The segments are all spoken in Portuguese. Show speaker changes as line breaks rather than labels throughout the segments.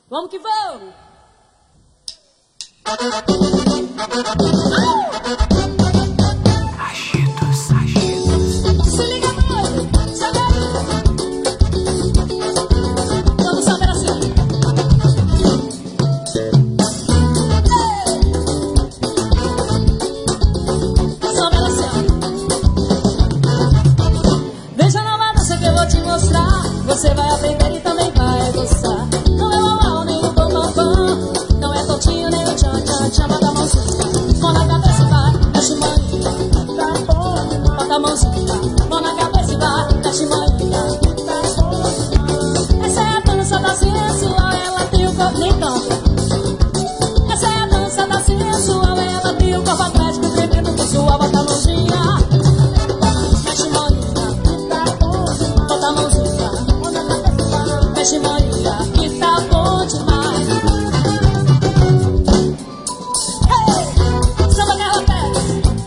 Vamos que vamos!
Agitos, agitos.
Se liga, doido! Sabe aí? Vamos saber assim. Saber assim. Veja na dança que eu vou te mostrar. Você vai aprender e também vai gostar. Não é mal, nem o bom, bom, bom. Não é tontinho, nem o tchan, tchan, tchan. Bota a mãozinha, mão na cabeça e vai. Mexe maninha, tá bom. Bota a mãozinha, mão na cabeça e vai. Mexe maninha, tá bom. Essa é a dança da sensual, ela tem o corpo nem tanto. Essa é a dança da sensual, ela tem o corpo atlético, tremendo visual. Bota a mãozinha, mexe maninha, tá bom. Bota a mãozinha, mexe maninha, que tá bom demais. Hey! Samba garrapé.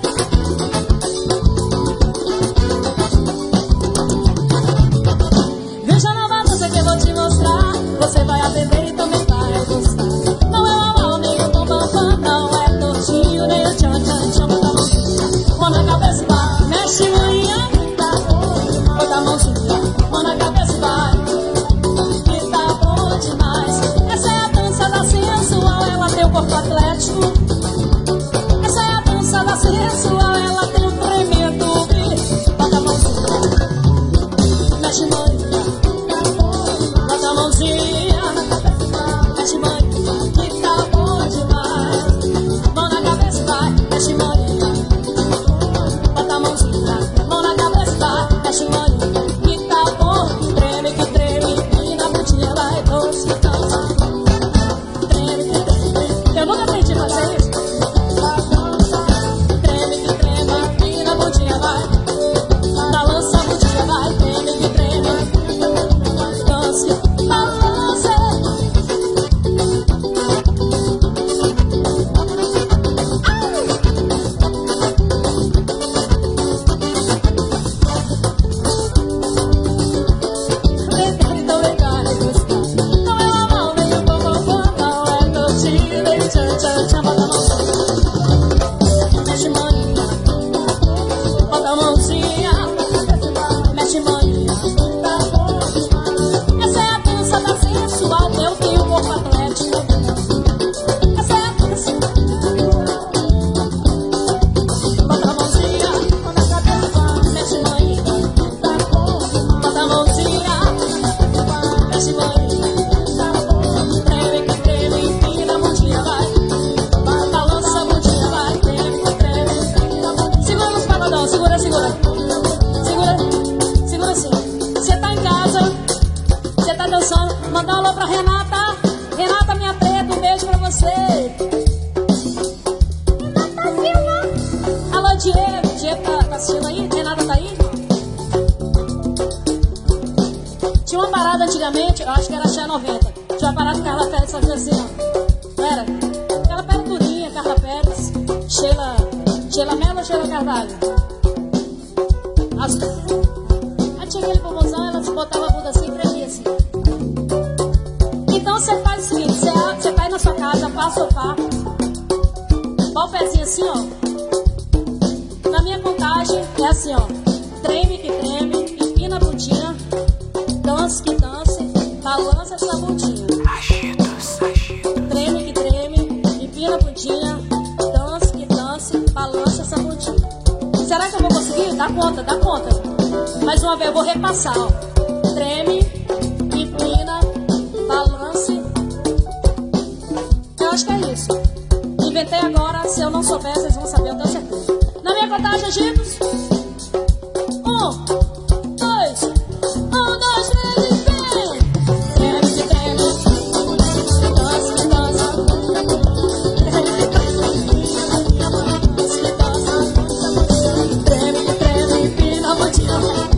Veja na dança que eu vou te mostrar. Você vai aprender e também vai gostar. Não é o mal, nem o bom, bom, bom. Não é tortinho, nem o tchan, tchan, tchan. Bota a mãozinha, mão na cabeça e vai. Mexe maninha, tá bom. Bota a mãozinha, mão na cabeça e vai. Que tá bom demais. Essa é a dança da sensual, ela tem o corpo atlético. Essa é a dança da sensual, ela tem um tremendo brilho. Bota a mãozinha, mexe maninha, bota a mãozinha, mexe maninha, que tá bom demais. Mão na cabeça e vai, mexe maninha, bota a mãozinha, mão na cabeça e vai, mexe maninha, que tá bom. Que treme, e na bundinha vai doce, dança. Treme, que treme. Eu nunca aprendi a fazer isso. Treme, que treme, e na bundinha vai. Balança a bundinha vai, treme, que treme. Dança, balança. Então legal, gostar. Não é uma mão, nem o bom, bom, bom. Não é tortinho, nem o tchan, tchan, tchan. Bota a mãozinha, mexe maninha, bota a mãozinha, mexe maninha. Essa é a dança da sensual, eu tenho o corpo atlético. Essa é a dança. Bota a mãozinha, mexe maninha, bota a mãozinha, mexe maninha. Treme que treme, empina a bundinha vai. Balança a bundinha vai, treme que treme. Segura nos pagodão, segura, segura. Segura, segura assim. Você tá em casa, você tá dançando. Manda um alô pra Renata. Renata, minha preta, um beijo pra você. Renata Silva. Alô, Diego. Diego tá assistindo aí? Renata tá aí? Tinha uma parada antigamente, eu acho que era Xé 90. Tinha uma parada que Carla Pérez fazia assim, ó. Era Carla Pérez Turinha, Carla Pérez, Sheila Mello ou Sheila Carvalho? Aí tinha aquele bombonzão, ela se botava a bunda assim e tremia assim. Então você faz o seguinte, você vai na sua casa, passa o sofá, bota o pezinho assim, ó. Na minha contagem é assim, ó. Treme que treme, empina a bundinha, dança que dança, balança essa bundinha.
Agitos, agitos.
Treme que treme, empina a bundinha, dança que dança, balança essa bundinha. Será que eu vou conseguir? Dá conta, dá conta. Mais uma vez, eu vou repassar, ó. Treme, empina, balance. Eu acho que é isso. Inventei agora, se eu não souber, vocês vão saber, eu tenho certeza. Na minha contagem, agitos. 1, 2, 1, 2, 3 e vem! Treme que treme, dança que dança. Treme que treme, dança que dança. Treme que treme, empina a bundinha.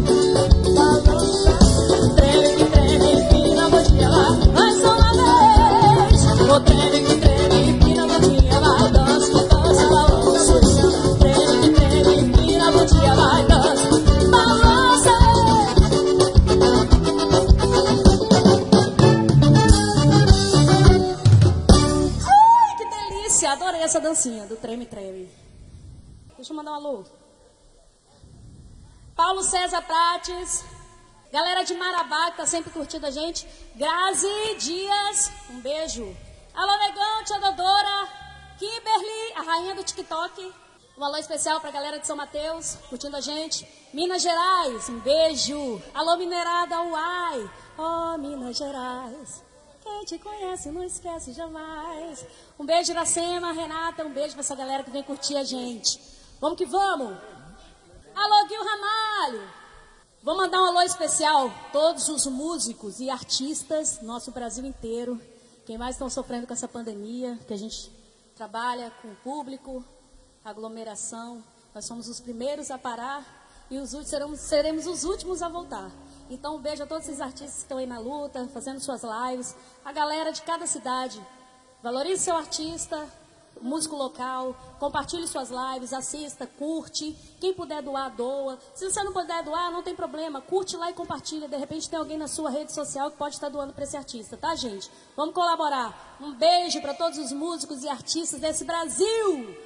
Treme que treme, empina a bundinha. Mais uma vez. O treme que treme, empina a bundinha. Vai, dança que dança, balança. Treme que treme, empina a bundinha. Vai, dança, balança. essa dancinha do Treme Treme. Deixa eu mandar um alô. Paulo César Prates, galera de Marabá que tá sempre curtindo a gente. Grazi Dias, um beijo. Alô, Negão, Tia Dodora, Kimberly, a rainha do TikTok. Um alô especial pra galera de São Mateus, curtindo a gente. Minas Gerais, um beijo. Alô, Minerada, uai. Oh, Minas Gerais, quem te conhece não esquece jamais. Um beijo, Iracema, Renata, um beijo pra essa galera que vem curtir a gente. Vamos que vamos. Alô, Gil Ramalho. Vou mandar um alô especial a todos os músicos e artistas, nosso Brasil inteiro, quem mais estão sofrendo com essa pandemia, que a gente trabalha com o público, aglomeração. Nós somos os primeiros a parar e seremos os últimos a voltar. Então, um beijo a todos esses artistas que estão aí na luta, fazendo suas lives, a galera de cada cidade. Valorize seu artista, músico local, compartilhe suas lives, assista, curte. Quem puder doar, doa. Se você não puder doar, não tem problema, curte lá e compartilha. De repente tem alguém na sua rede social que pode estar doando para esse artista, tá, gente? Vamos colaborar. Um beijo para todos os músicos e artistas desse Brasil.